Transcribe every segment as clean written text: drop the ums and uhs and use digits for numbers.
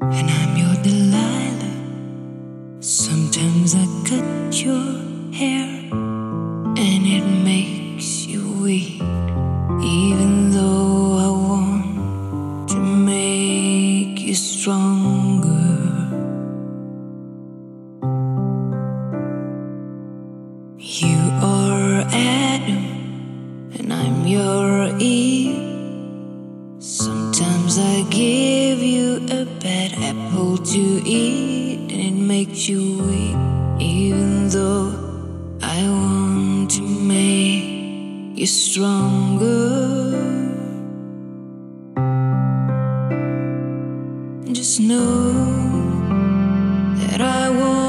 and I'm your Delilah. Sometimes I cut your hair and it makes you weak, even though I want to make you stronger. You are Adam and I'm your Eve. Sometimes I give you a bad apple to eat and it makes you weak, even though I want to make you stronger. Just know that I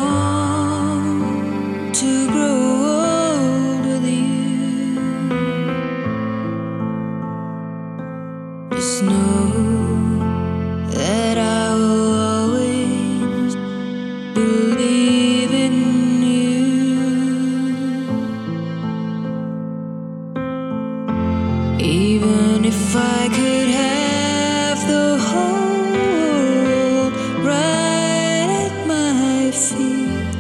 want to grow old with you. Just know that I will always believe in you. Even if I could have the whole world right at my feet,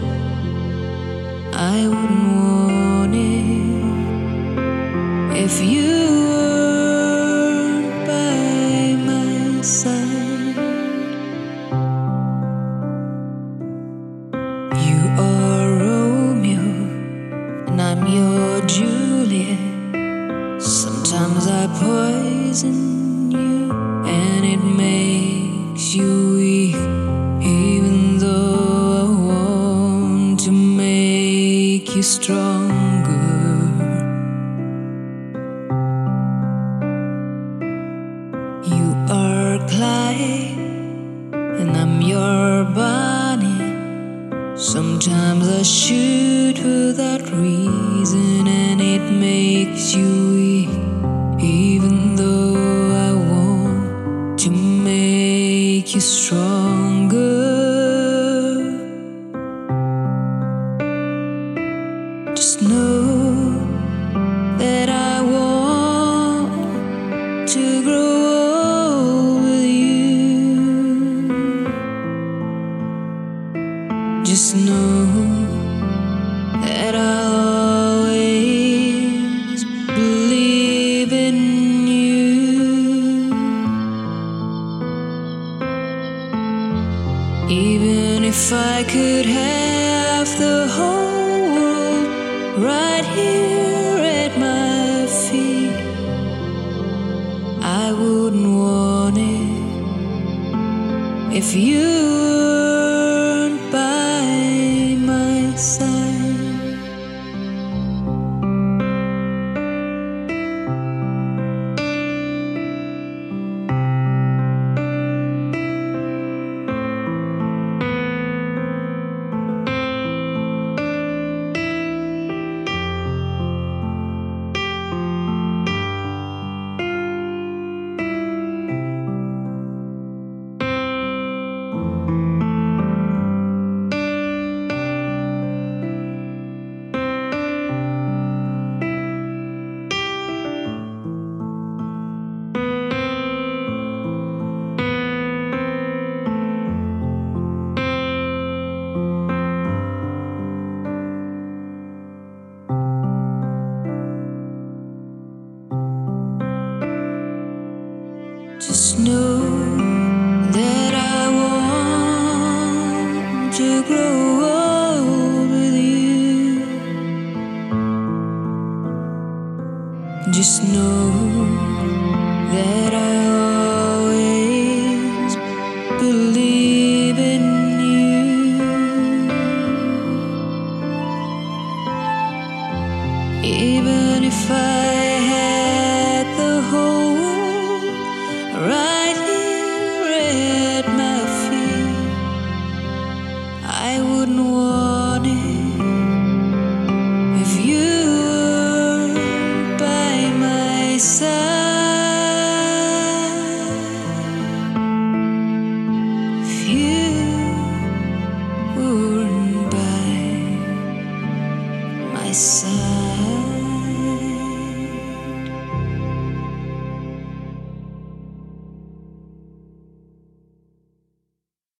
I wouldn't want it if you weren't by my side. You are Romeo and I'm your Juliet. Sometimes I poison you and it makes you weak, even though I want to make you stronger. You are Clyde and I'm your Bonnie. Sometimes I shoot without reason and it makes you weak, even though I want to make you stronger. Just know that I want to grow old with you. Just know that I'll always believe in you. Even if I could have the whole world right here at my feet, I wouldn't want it if you weren't by my side. Just know that I want to grow old with you. Just know that I always believe in you. Even if I had the whole world right here at my feet, I wouldn't want it if you were by my side. If you weren't by my side.